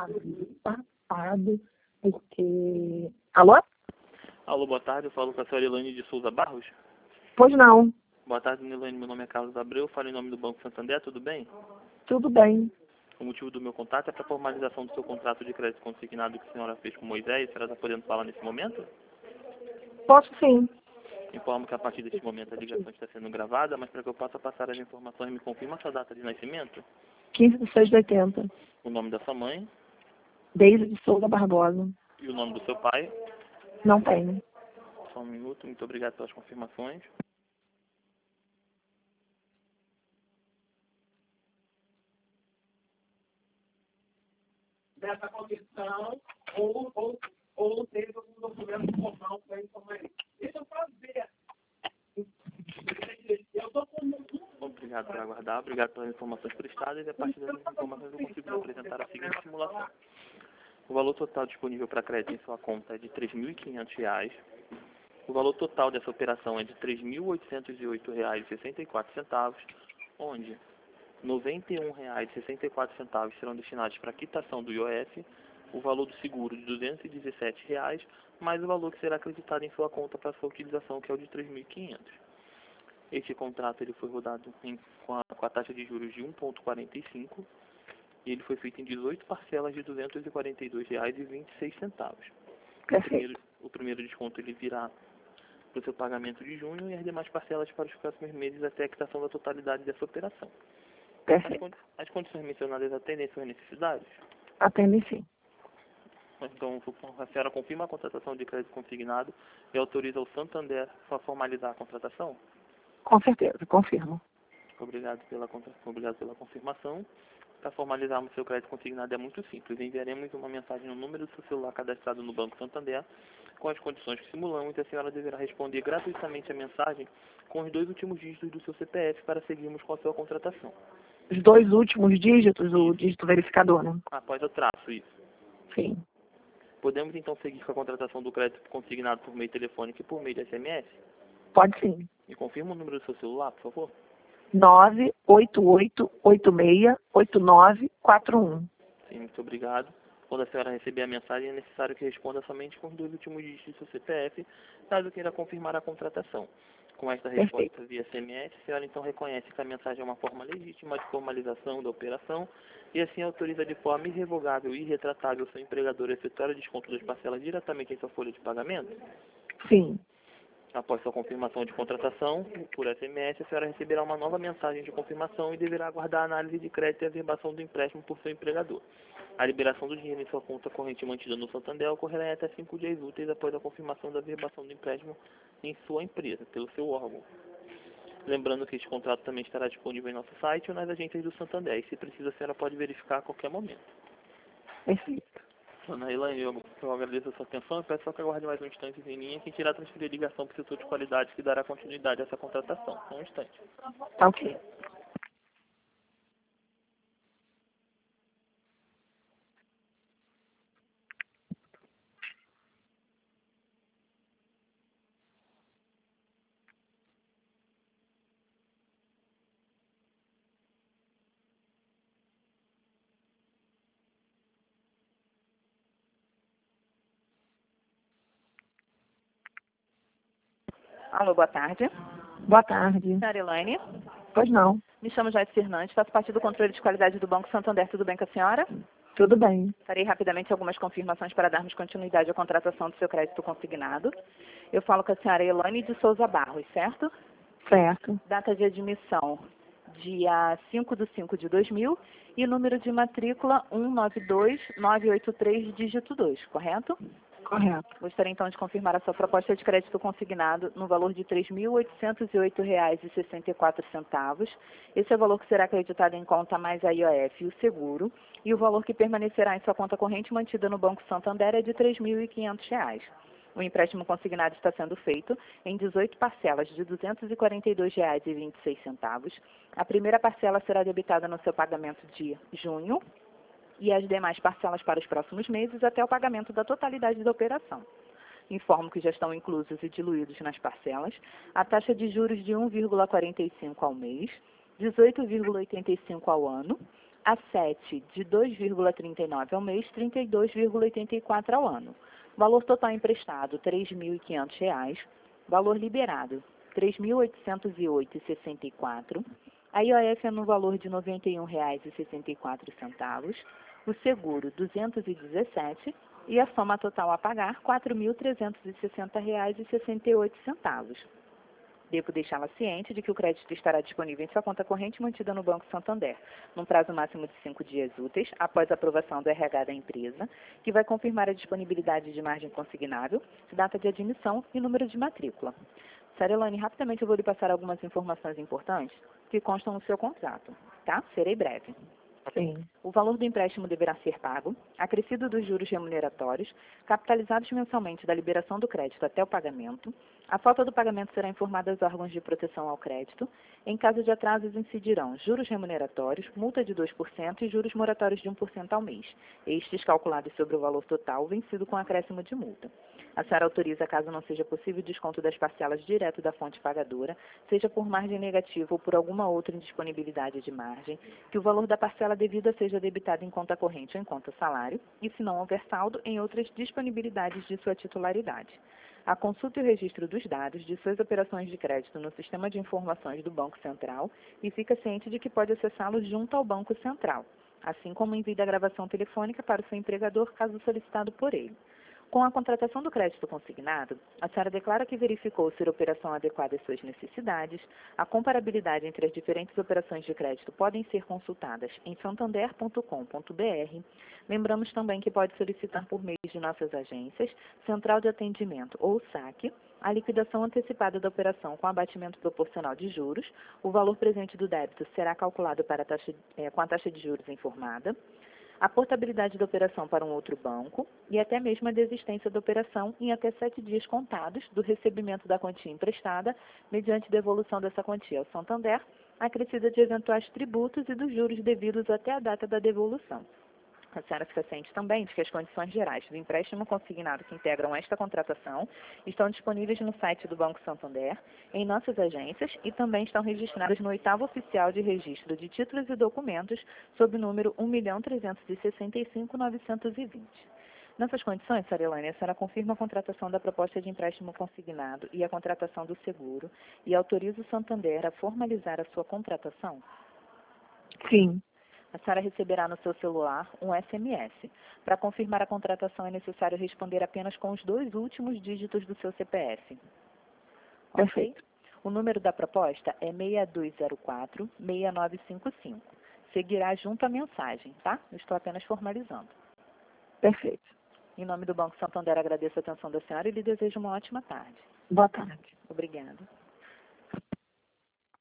passado, porque... Alô? Alô, boa tarde. Eu falo com a senhora Elaine de Souza Barros. Pois não. Boa tarde, Elaine. Meu nome é Carlos Abreu. Falo em nome do Banco Santander. Tudo bem? Tudo bem. O motivo do meu contato é para a formalização do seu contrato de crédito consignado que a senhora fez com Moisés. A senhora está podendo falar nesse momento? Posso sim. Informo que a partir deste momento a ligação está sendo gravada, mas para que eu possa passar as informações, me confirma a sua data de nascimento, 15/6/80. o nome da sua mãe Deise de Souza Barbosa. e o nome do seu pai. Não tenho. Só um minuto. Muito obrigado pelas confirmações. Dessa condição, ou teve algum documento formal para informar isso. Deixa eu fazer. Eu estou com... Obrigado por aguardar, obrigado pelas informações prestadas e a partir dessas informações eu consigo apresentar a seguinte simulação. O valor total disponível para crédito em sua conta é de R$ 3.500. O valor total dessa operação é de R$ 3.808,64, onde R$ 91,64 serão destinados para a quitação do IOF, o valor do seguro de R$ 217, mais o valor que será acreditado em sua conta para sua utilização, que é o de R$ 3.500. Este contrato ele foi rodado com a taxa de juros de 1,45 e ele foi feito em 18 parcelas de R$ 242,26. O primeiro desconto ele virá para o seu pagamento de junho e as demais parcelas para os próximos meses até a quitação da totalidade dessa operação. As condições mencionadas atendem suas necessidades? Atende sim. Então, a senhora confirma a contratação de crédito consignado e autoriza o Santander a formalizar a contratação? Com certeza, confirmo. Obrigado pela confirmação. Para formalizarmos seu crédito consignado é muito simples. Enviaremos uma mensagem no número do seu celular cadastrado no Banco Santander com as condições que simulamos e a senhora deverá responder gratuitamente a mensagem com os 2 últimos dígitos do seu CPF para seguirmos com a sua contratação. Os 2 últimos dígitos, o dígito verificador, né? Após o traço, isso. Sim. Podemos então seguir com a contratação do crédito consignado por meio telefônico e por meio de SMS? Pode sim. Me confirma o número do seu celular, por favor? 988868941. Sim, muito obrigado. Quando a senhora receber a mensagem, é necessário que responda somente com os 2 últimos dígitos do seu CPF, caso queira confirmar a contratação. Com esta resposta via SMS, a senhora então reconhece que a mensagem é uma forma legítima de formalização da operação e assim autoriza de forma irrevogável e irretratável o seu empregador a efetuar o desconto das parcelas diretamente em sua folha de pagamento? Sim. Após sua confirmação de contratação, por SMS, a senhora receberá uma nova mensagem de confirmação e deverá aguardar a análise de crédito e a averbação do empréstimo por seu empregador. A liberação do dinheiro em sua conta corrente mantida no Santander ocorrerá em até 5 dias úteis após a confirmação da averbação do empréstimo em sua empresa, pelo seu órgão. Lembrando que este contrato também estará disponível em nosso site ou nas agências do Santander, e se precisa a senhora pode verificar a qualquer momento. Perfeito. Dona Elaine, eu agradeço a sua atenção e peço só que aguarde mais um instante em linha que irá transferir a ligação para o setor de qualidade que dará continuidade a essa contratação. Só um instante. Tá ok. Alô, boa tarde. Boa tarde. Senhora Elaine, Pois não. me chamo Joyce Fernandes, faço parte do controle de qualidade do Banco Santander. Tudo bem com a senhora? Tudo bem. Farei rapidamente algumas confirmações para darmos continuidade à contratação do seu crédito consignado. Eu falo com a senhora Elaine de Souza Barros, certo? Certo. Data de admissão, dia 5/5/2000 e número de matrícula 192983, dígito 2, correto? Correto. Gostaria então de confirmar a sua proposta de crédito consignado no valor de R$ 3.808,64. Esse é o valor que será acreditado em conta mais a IOF e o seguro. E o valor que permanecerá em sua conta corrente mantida no Banco Santander é de R$ 3.500. O empréstimo consignado está sendo feito em 18 parcelas de R$ 242,26. A primeira parcela será debitada no seu pagamento de junho e as demais parcelas para os próximos meses até o pagamento da totalidade da operação. Informo que já estão inclusos e diluídos nas parcelas a taxa de juros de 1,45 ao mês, 18,85 ao ano, a 7 de 2,39 ao mês, 32,84 ao ano. Valor total emprestado, R$ 3.500. Valor liberado, R$ 3.808,64. A IOF é no valor de R$ 91,64. O seguro, R$ 217. E a soma total a pagar, R$ 4.360,68. Devo deixá-la ciente de que o crédito estará disponível em sua conta corrente mantida no Banco Santander, num prazo máximo de 5 dias úteis, após a aprovação do RH da empresa, que vai confirmar a disponibilidade de margem consignável, data de admissão e número de matrícula. Sarelane, rapidamente eu vou lhe passar algumas informações importantes que constam no seu contrato, tá? Serei breve. Sim. O valor do empréstimo deverá ser pago, acrescido dos juros remuneratórios, capitalizados mensalmente da liberação do crédito até o pagamento. A falta do pagamento será informada aos órgãos de proteção ao crédito. Em caso de atrasos, incidirão juros remuneratórios, multa de 2% e juros moratórios de 1% ao mês, estes calculados sobre o valor total vencido com acréscimo de multa. A senhora autoriza, caso não seja possível, o desconto das parcelas direto da fonte pagadora, seja por margem negativa ou por alguma outra indisponibilidade de margem, que o valor da parcela devida seja debitado em conta corrente ou em conta salário, e se não houver saldo, em outras disponibilidades de sua titularidade. A consulta e o registro dos dados de suas operações de crédito no Sistema de Informações do Banco Central e fica ciente de que pode acessá-los junto ao Banco Central, assim como envie a gravação telefônica para o seu empregador, caso solicitado por ele. Com a contratação do crédito consignado, a senhora declara que verificou ser a operação adequada às suas necessidades. A comparabilidade entre as diferentes operações de crédito podem ser consultadas em santander.com.br. Lembramos também que pode solicitar por meio de nossas agências, Central de Atendimento ou SAC, a liquidação antecipada da operação com abatimento proporcional de juros. O valor presente do débito será calculado para com a taxa de juros informada, a portabilidade da operação para um outro banco e até mesmo a desistência da operação em até 7 dias contados do recebimento da quantia emprestada, mediante devolução dessa quantia ao Santander, acrescida de eventuais tributos e dos juros devidos até a data da devolução. A senhora fica ciente também de que as condições gerais do empréstimo consignado que integram esta contratação estão disponíveis no site do Banco Santander, em nossas agências e também estão registradas no 8º Oficial de Registro de Títulos e Documentos, sob o número 1.365.920. Nessas condições, Sarelane, a senhora confirma a contratação da proposta de empréstimo consignado e a contratação do seguro e autoriza o Santander a formalizar a sua contratação? Sim. A senhora receberá no seu celular um SMS. Para confirmar a contratação, é necessário responder apenas com os 2 últimos dígitos do seu CPF. Perfeito. Ok? O número da proposta é 6204-6955. Seguirá junto à mensagem, tá? Eu estou apenas formalizando. Perfeito. Em nome do Banco Santander, agradeço a atenção da senhora e lhe desejo uma ótima tarde. Boa tarde. Obrigada.